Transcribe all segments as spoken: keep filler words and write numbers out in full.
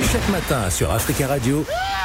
Chaque matin sur Africa Radio,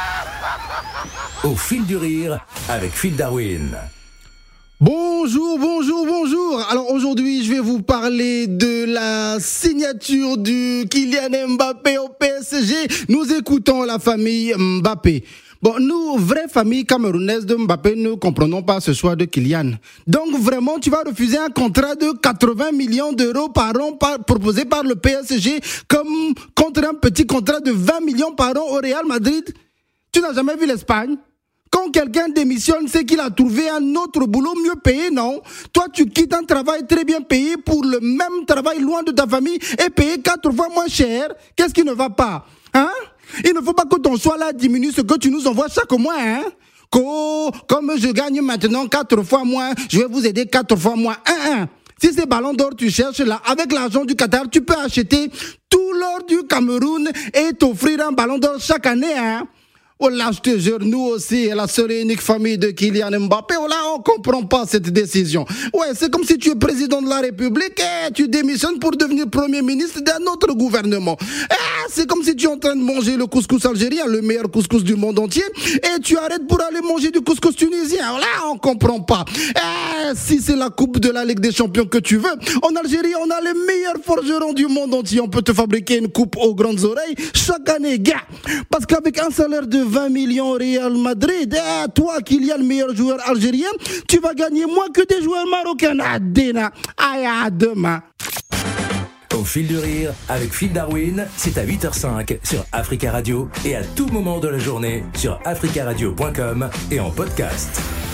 au fil du rire avec Phil Darwin. Bonjour, bonjour, bonjour. Alors aujourd'hui, je vais vous parler de la signature du Kylian Mbappé au P S G. Nous écoutons la famille Mbappé. Bon, nous, vraie famille camerounaise de Mbappé, ne comprenons pas ce choix de Kylian. Donc vraiment, tu vas refuser un contrat de quatre-vingts millions d'euros par an par, proposé par le P S G comme contre un petit contrat de vingt millions par an au Real Madrid? Tu n'as jamais vu l'Espagne? Quand quelqu'un démissionne, c'est qu'il a trouvé un autre boulot mieux payé, non? Toi, tu quittes un travail très bien payé pour le même travail loin de ta famille et payé quatre fois moins cher. Qu'est-ce qui ne va pas? Hein? Il ne faut pas que ton choix-là diminue ce que tu nous envoies chaque mois, hein? Co- Comme je gagne maintenant quatre fois moins, je vais vous aider quatre fois moins. Un, un. Si c'est ballon d'or tu cherches là, avec l'argent du Qatar, tu peux acheter tout l'or du Cameroun et t'offrir un ballon d'or chaque année, hein? Oh là, je te jure, nous aussi, la seule et unique famille de Kylian Mbappé, oh là, on comprend pas cette décision. Ouais, c'est comme si tu es président de la République et tu démissionnes pour devenir premier ministre d'un autre gouvernement. Eh, c'est comme si tu es en train de manger le couscous algérien, le meilleur couscous du monde entier, et tu arrêtes pour aller manger du couscous tunisien. Oh là, on comprend pas. Eh, si c'est la coupe de la Ligue des Champions que tu veux, en Algérie, on a les meilleurs forgerons du monde entier. On peut te fabriquer une coupe aux grandes oreilles chaque année, gars. Parce qu'avec un salaire de vingt millions au Real Madrid, eh, toi, Kylian, le meilleur joueur algérien, tu vas gagner moins que des joueurs marocains. Adena, aïe, à demain. Au fil du rire avec Phil Darwin, c'est à huit heures cinq sur Africa Radio et à tout moment de la journée sur africa radio point com et en podcast.